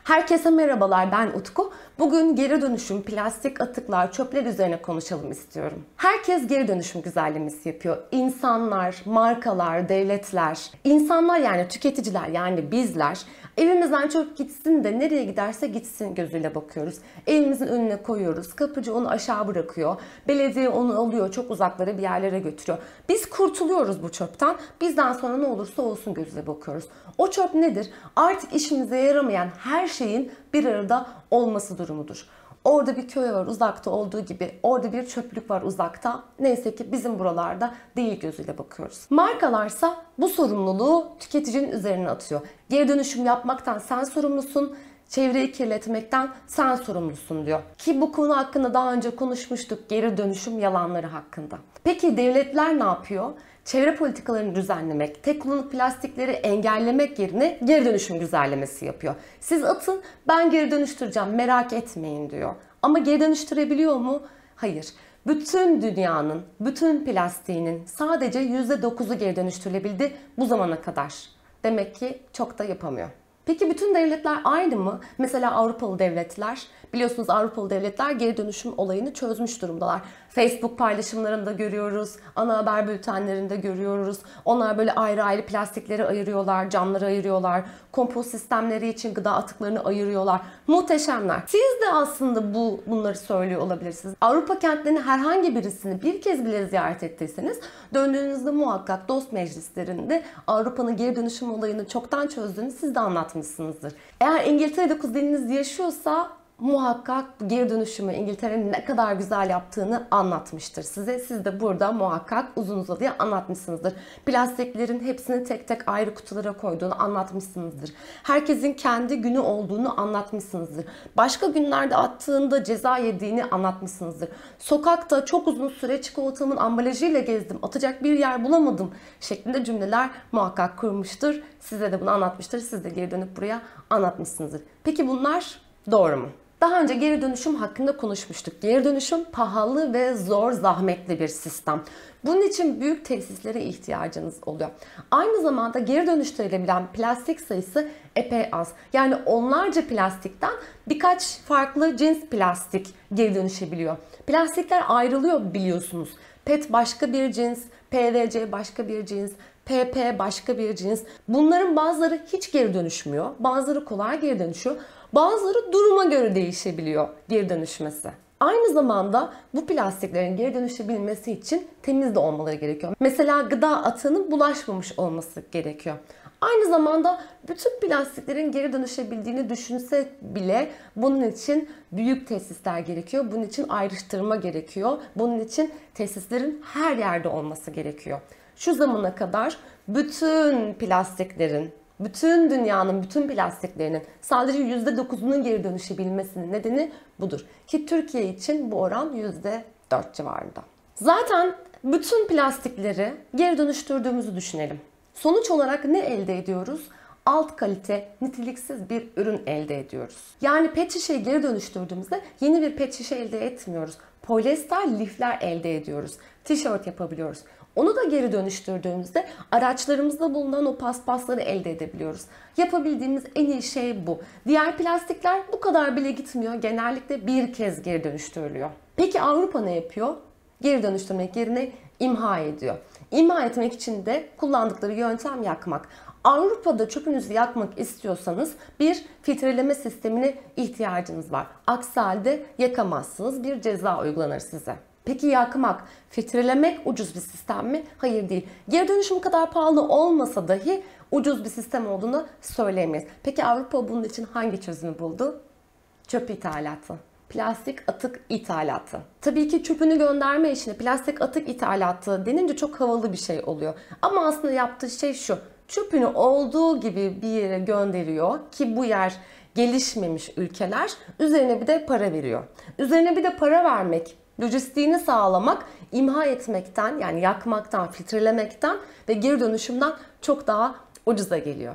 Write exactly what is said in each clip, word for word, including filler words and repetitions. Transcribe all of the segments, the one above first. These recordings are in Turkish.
Herkese merhabalar, ben Utku. Bugün geri dönüşüm, plastik atıklar, çöpler üzerine konuşalım istiyorum. Herkes geri dönüşüm güzellemesi yapıyor. İnsanlar, markalar, devletler, insanlar yani tüketiciler yani bizler evimizden çöp gitsin de nereye giderse gitsin gözüyle bakıyoruz. Evimizin önüne koyuyoruz, kapıcı onu aşağı bırakıyor, belediye onu alıyor, çok uzaklara bir yerlere götürüyor. Biz kurtuluyoruz bu çöpten, bizden sonra ne olursa olsun gözüyle bakıyoruz. O çöp nedir? Artık işimize yaramayan her şeyin bir arada olması durumudur. Orada bir köy var uzakta olduğu gibi, orada bir çöplük var uzakta. Neyse ki bizim buralarda değil gözüyle bakıyoruz. Markalarsa bu sorumluluğu tüketicinin üzerine atıyor. Geri dönüşüm yapmaktan sen sorumlusun, çevreyi kirletmekten sen sorumlusun diyor. Ki bu konu hakkında daha önce konuşmuştuk, geri dönüşüm yalanları hakkında. Peki devletler ne yapıyor? Çevre politikalarını düzenlemek, tek kullanımlık plastikleri engellemek yerine geri dönüşüm güzellemesi yapıyor. Siz atın, ben geri dönüştüreceğim, merak etmeyin diyor. Ama geri dönüştürebiliyor mu? Hayır. Bütün dünyanın, bütün plastiğinin sadece yüzde dokuzu geri dönüştürülebildi bu zamana kadar. Demek ki çok da yapamıyor. Peki bütün devletler aynı mı? Mesela Avrupalı devletler, biliyorsunuz Avrupalı devletler geri dönüşüm olayını çözmüş durumdalar. Facebook paylaşımlarında görüyoruz, ana haber bültenlerinde görüyoruz. Onlar böyle ayrı ayrı plastikleri ayırıyorlar, camları ayırıyorlar, kompost sistemleri için gıda atıklarını ayırıyorlar. Muhteşemler. Siz de aslında bu bunları söylüyor olabilirsiniz. Avrupa kentlerinin herhangi birisini bir kez bile ziyaret ettiyseniz döndüğünüzde muhakkak dost meclislerinde Avrupa'nın geri dönüşüm olayını çoktan çözdüğünü siz de anlatmışsınızdır. Eğer İngiltere'de kuzeniniz yaşıyorsa muhakkak geri dönüşümü İngiltere'nin ne kadar güzel yaptığını anlatmıştır size. Siz de burada muhakkak uzun uzadıya anlatmışsınızdır. Plastiklerin hepsini tek tek ayrı kutulara koyduğunu anlatmışsınızdır. Herkesin kendi günü olduğunu anlatmışsınızdır. Başka günlerde attığında ceza yediğini anlatmışsınızdır. Sokakta çok uzun süre çikolatamın ambalajıyla gezdim, atacak bir yer bulamadım şeklinde cümleler muhakkak kurmuştur. Size de bunu anlatmıştır. Siz de geri dönüp buraya anlatmışsınızdır. Peki bunlar doğru mu? Daha önce geri dönüşüm hakkında konuşmuştuk. Geri dönüşüm pahalı ve zor, zahmetli bir sistem. Bunun için büyük tesislere ihtiyacınız oluyor. Aynı zamanda geri dönüştürülebilen plastik sayısı epey az. Yani onlarca plastikten birkaç farklı cins plastik geri dönüşebiliyor. Plastikler ayrılıyor biliyorsunuz. Pet başka bir cins, P V C başka bir cins, P P başka bir cins. Bunların bazıları hiç geri dönüşmüyor, bazıları kolay geri dönüşüyor. Bazıları duruma göre değişebiliyor geri dönüşmesi. Aynı zamanda bu plastiklerin geri dönüşebilmesi için temiz de olmaları gerekiyor. Mesela gıda atığının bulaşmamış olması gerekiyor. Aynı zamanda bütün plastiklerin geri dönüşebildiğini düşünse bile bunun için büyük tesisler gerekiyor. Bunun için ayrıştırma gerekiyor. Bunun için tesislerin her yerde olması gerekiyor. Şu zamana kadar bütün plastiklerin, bütün dünyanın bütün plastiklerinin sadece yüzde dokuzunun geri dönüşebilmesinin nedeni budur. Ki Türkiye için bu oran yüzde dört civarında. Zaten bütün plastikleri geri dönüştürdüğümüzü düşünelim. Sonuç olarak ne elde ediyoruz? Alt kalite, niteliksiz bir ürün elde ediyoruz. Yani pet şişeyi geri dönüştürdüğümüzde yeni bir pet şişe elde etmiyoruz. Polyester lifler elde ediyoruz. Tişört yapabiliyoruz. Onu da geri dönüştürdüğümüzde araçlarımızda bulunan o paspasları elde edebiliyoruz. Yapabildiğimiz en iyi şey bu. Diğer plastikler bu kadar bile gitmiyor. Genellikle bir kez geri dönüştürülüyor. Peki Avrupa ne yapıyor? Geri dönüştürmek yerine imha ediyor. İmha etmek için de kullandıkları yöntem yakmak. Avrupa'da çöpünüzü yakmak istiyorsanız bir filtreleme sistemine ihtiyacınız var. Aksi halde yakamazsınız. Bir ceza uygulanır size. Peki yakmak, filtrelemek ucuz bir sistem mi? Hayır değil. Geri dönüşüm kadar pahalı olmasa dahi ucuz bir sistem olduğunu söyleyemeyiz. Peki Avrupa bunun için hangi çözümü buldu? Çöp ithalatı. Plastik atık ithalatı. Tabii ki çöpünü gönderme işine plastik atık ithalatı denince çok havalı bir şey oluyor. Ama aslında yaptığı şey şu. Çöpünü olduğu gibi bir yere gönderiyor ki bu yer gelişmemiş ülkeler üzerine bir de para veriyor. Üzerine bir de para vermek, lojistiğini sağlamak, imha etmekten yani yakmaktan, filtrelemekten ve geri dönüşümden çok daha ucuza geliyor.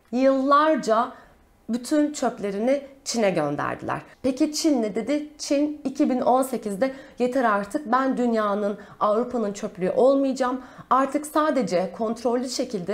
Yıllarca bütün çöplerini Çin'e gönderdiler. Peki Çin ne dedi? Çin iki bin on sekizde yeter artık, ben dünyanın, Avrupa'nın çöplüğü olmayacağım. Artık sadece kontrollü şekilde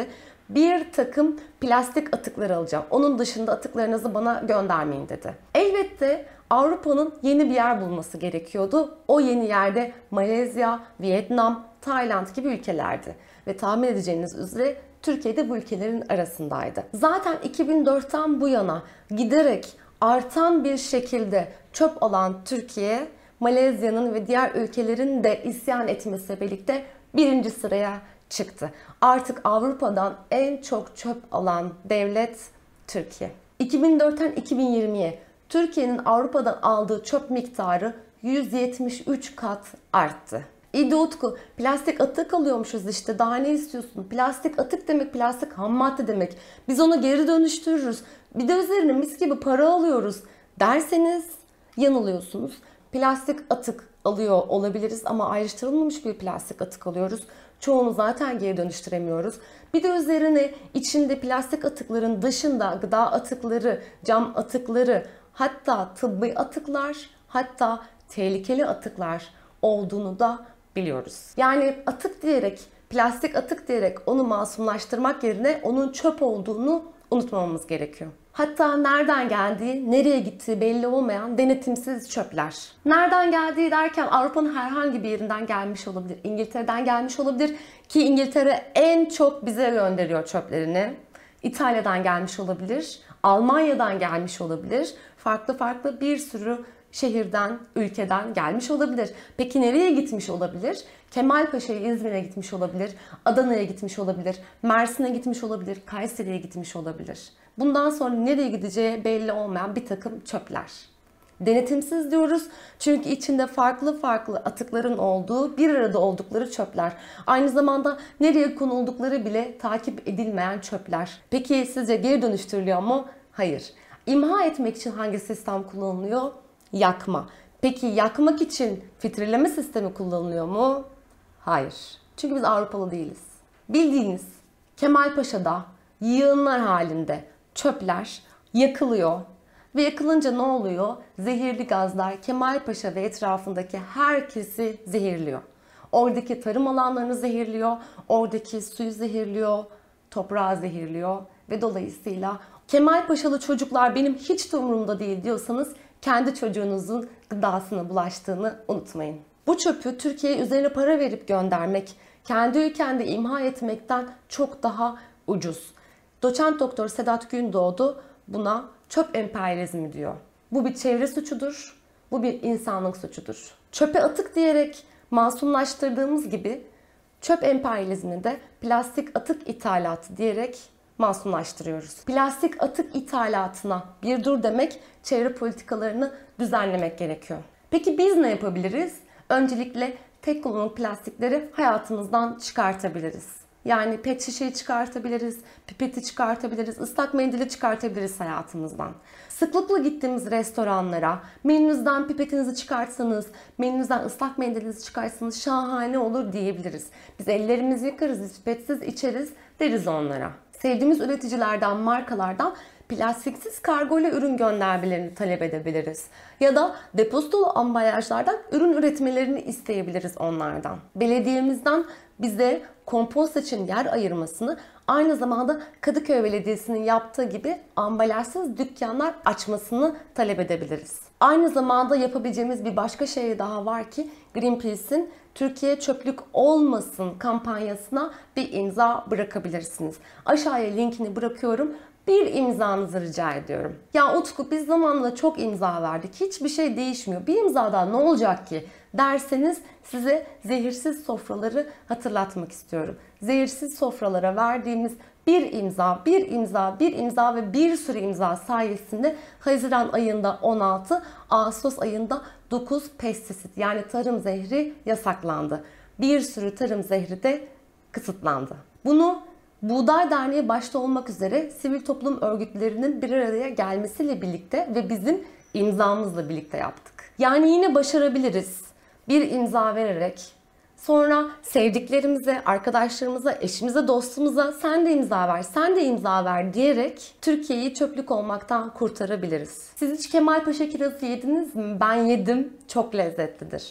bir takım plastik atıklar alacağım. Onun dışında atıklarınızı bana göndermeyin dedi. Elbette Avrupa'nın yeni bir yer bulması gerekiyordu. O yeni yerde Malezya, Vietnam, Tayland gibi ülkelerdi. Ve tahmin edeceğiniz üzere Türkiye de bu ülkelerin arasındaydı. Zaten iki bin dörtten bu yana giderek artan bir şekilde çöp alan Türkiye, Malezya'nın ve diğer ülkelerin de isyan etmesiyle birlikte birinci sıraya çıktı. Artık Avrupa'dan en çok çöp alan devlet Türkiye. iki bin dörtten iki bin yirmiye Türkiye'nin Avrupa'dan aldığı çöp miktarı yüz yetmiş üç kat arttı. İyi Utku, plastik atık alıyormuşuz işte, daha ne istiyorsun? Plastik atık demek plastik ham madde demek. Biz onu geri dönüştürürüz. Bir de üzerine mis gibi para alıyoruz derseniz yanılıyorsunuz. Plastik atık alıyor olabiliriz ama ayrıştırılmamış bir plastik atık alıyoruz. Çoğunu zaten geri dönüştüremiyoruz. Bir de üzerine içinde plastik atıkların dışında gıda atıkları, cam atıkları, hatta tıbbi atıklar, hatta tehlikeli atıklar olduğunu da biliyoruz. Yani atık diyerek, plastik atık diyerek onu masumlaştırmak yerine onun çöp olduğunu unutmamamız gerekiyor. Hatta nereden geldiği, nereye gittiği belli olmayan denetimsiz çöpler. Nereden geldiği derken Avrupa'nın herhangi bir yerinden gelmiş olabilir. İngiltere'den gelmiş olabilir ki İngiltere en çok bize gönderiyor çöplerini. İtalya'dan gelmiş olabilir, Almanya'dan gelmiş olabilir. Farklı farklı bir sürü şehirden, ülkeden gelmiş olabilir. Peki nereye gitmiş olabilir? Kemalpaşa'ya, İzmir'e gitmiş olabilir, Adana'ya gitmiş olabilir, Mersin'e gitmiş olabilir, Kayseri'ye gitmiş olabilir. Bundan sonra nereye gideceği belli olmayan bir takım çöpler. Denetimsiz diyoruz çünkü içinde farklı farklı atıkların olduğu, bir arada oldukları çöpler. Aynı zamanda nereye konuldukları bile takip edilmeyen çöpler. Peki sizce geri dönüştürülüyor mu? Hayır. İmha etmek için hangi sistem kullanılıyor? Yakma. Peki yakmak için filtreleme sistemi kullanılıyor mu? Hayır. Çünkü biz Avrupalı değiliz. Bildiğiniz Kemalpaşa'da yığınlar halinde çöpler yakılıyor. Ve yakılınca ne oluyor? Zehirli gazlar Kemalpaşa ve etrafındaki herkesi zehirliyor. Oradaki tarım alanlarını zehirliyor, oradaki suyu zehirliyor, toprağı zehirliyor ve dolayısıyla Kemalpaşalı çocuklar benim hiç de umurumda değil diyorsanız kendi çocuğunuzun gıdasına bulaştığını unutmayın. Bu çöpü Türkiye'ye üzerine para verip göndermek, kendi ülkende imha etmekten çok daha ucuz. Doçent Doktor Sedat Gündoğdu buna çöp emperyalizmi diyor. Bu bir çevre suçudur, bu bir insanlık suçudur. Çöpe atık diyerek masumlaştırdığımız gibi çöp emperyalizmini de plastik atık ithalatı diyerek masumlaştırıyoruz. Plastik atık ithalatına bir dur demek, çevre politikalarını düzenlemek gerekiyor. Peki biz ne yapabiliriz? Öncelikle tek kullanımlık plastikleri hayatımızdan çıkartabiliriz. Yani pet şişeyi çıkartabiliriz, pipeti çıkartabiliriz, ıslak mendili çıkartabiliriz hayatımızdan. Sıklıkla gittiğimiz restoranlara menünüzden pipetinizi çıkartsanız, menünüzden ıslak mendilinizi çıkartsanız şahane olur diyebiliriz. Biz ellerimizi yıkarız, biz pipetsiz içeriz deriz onlara. Sevdiğimiz üreticilerden, markalardan plastiksiz kargo ile ürün göndermelerini talep edebiliriz. Ya da depozitolu ambalajlardan ürün üretmelerini isteyebiliriz onlardan. Belediyemizden bize kompost için yer ayırmasını, aynı zamanda Kadıköy Belediyesi'nin yaptığı gibi ambalajsız dükkanlar açmasını talep edebiliriz. Aynı zamanda yapabileceğimiz bir başka şey daha var ki Greenpeace'in Türkiye çöplük olmasın kampanyasına bir imza bırakabilirsiniz. Aşağıya linkini bırakıyorum. Bir imzanızı rica ediyorum. Ya Utku, biz zamanla çok imza verdik. Hiçbir şey değişmiyor. Bir imzadan ne olacak ki derseniz size zehirsiz sofraları hatırlatmak istiyorum. Zehirsiz sofralara verdiğimiz bir imza, bir imza, bir imza ve bir sürü imza sayesinde Haziran ayında on altı, Ağustos ayında dokuz pestisit yani tarım zehri yasaklandı. Bir sürü tarım zehri de kısıtlandı. Bunu Buğday Derneği başta olmak üzere sivil toplum örgütlerinin bir araya gelmesiyle birlikte ve bizim imzamızla birlikte yaptık. Yani yine başarabiliriz. Bir imza vererek, sonra sevdiklerimize, arkadaşlarımıza, eşimize, dostumuza sen de imza ver, sen de imza ver diyerek Türkiye'yi çöplük olmaktan kurtarabiliriz. Siz hiç Kemalpaşa kirazı yediniz mi? Ben yedim. Çok lezzetlidir.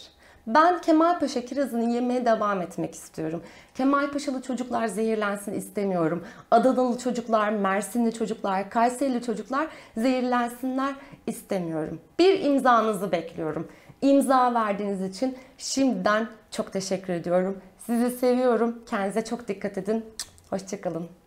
Ben Kemalpaşa kirazını yemeye devam etmek istiyorum. Kemalpaşalı çocuklar zehirlensin istemiyorum. Adanalı çocuklar, Mersinli çocuklar, Kayserili çocuklar zehirlensinler istemiyorum. Bir imzanızı bekliyorum. İmza verdiğiniz için şimdiden çok teşekkür ediyorum. Sizi seviyorum. Kendinize çok dikkat edin. Hoşça kalın.